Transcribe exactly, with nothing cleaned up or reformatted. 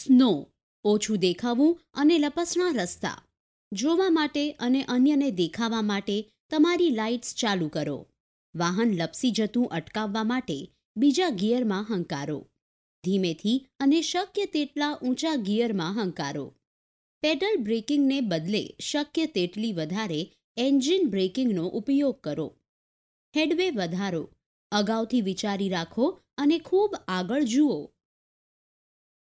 Snow, ઓછું દેખાવું અને લપસણા રસ્તા. જોવા માટે અને અન્યને દેખાવા માટે તમારી લાઇટ્સ ચાલુ કરો. વાહન લપસી જતું અટકાવવા માટે બીજા ગિયરમાં હંકારો. ધીમેથી અને શક્ય તેટલા ઊંચા ગિયરમાં હંકારો. પેડલ બ્રેકિંગને બદલે શક્ય તેટલી વધારે એન્જિન બ્રેકિંગનો ઉપયોગ કરો. હેડવે વધારો. અગાઉથી વિચારી રાખો અને ખૂબ આગળ જુઓ.